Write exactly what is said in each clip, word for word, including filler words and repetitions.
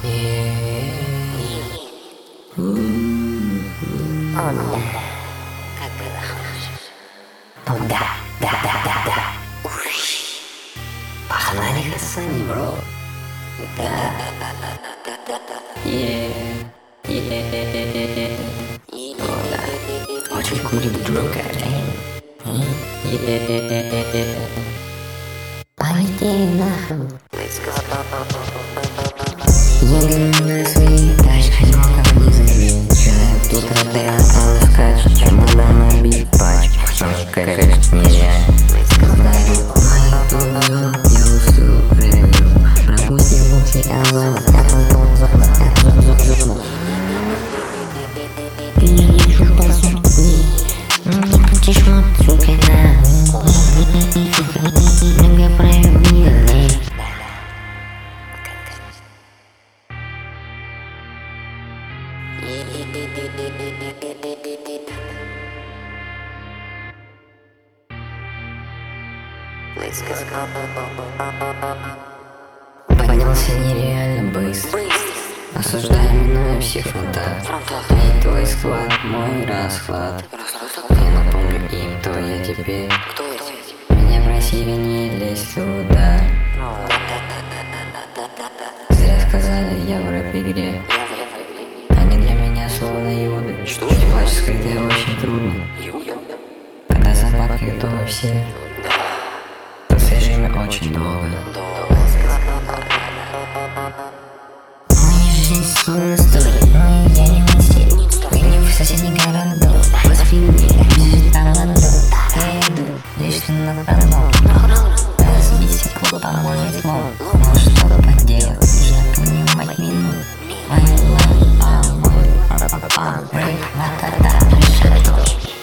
Он да, как было хорошо. Ну да, да, да, да, да. Погнали Хасани, бро. Да, да, да, да, да. Еее, еее. О да, очень курит друга, да? Еее. Полетели нахуй. Едем на своей тачке, никак не замечаю. Тут радиатор скачет, чемодан набит пачку. Сочка, конечно, нереально. Говорю, мои тузы, я уступлю. Пропустим лучи, а зона, а потом зона, а потом зона. Ты не вижу по сути, не крутишь мотцука на. Много проявлений. Поднялся нереально быстро, осуждая, минуя всех фронтов. Не твой склад, мой расклад. Я напомню им, кто я теперь. Меня просили не лезть туда. Зря сказали, я в рэп-игре. Они для меня словно юды. Плач скрытый очень трудно. Когда за бабки готовы все, то свежими очень долго. Моя жизнь словно стоит, но я не мастер. Выйдем в соседний городок, восприняли, бежит там на дом. Я иду, лишь на пролом. Разбить стекло поможет лом. Но что поделать, я понимать минут. Моя лава, мой папа, брейк, ла-та-та, решаток.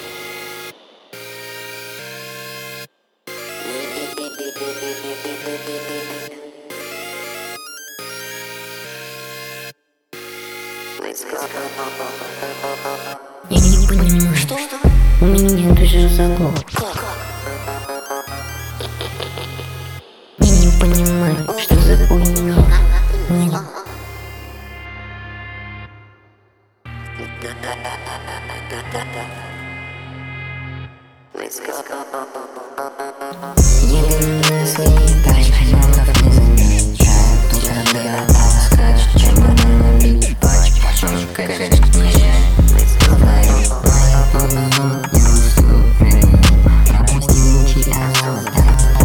Я не понимаю, что у меня душа заглох. Я не понимаю, что за хуйня. Едем на своей тачке, звонков не замечаю. Тут радиатор скачет, чемодан набит пачку. Сочка, конечно, нереально. Говорю, моя повезло, я уступлю. Пропустим лучи, а золото.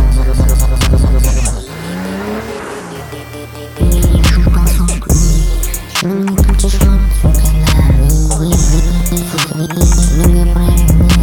Перешу по сутки, но не крутишь мотцука на. Много проявлений.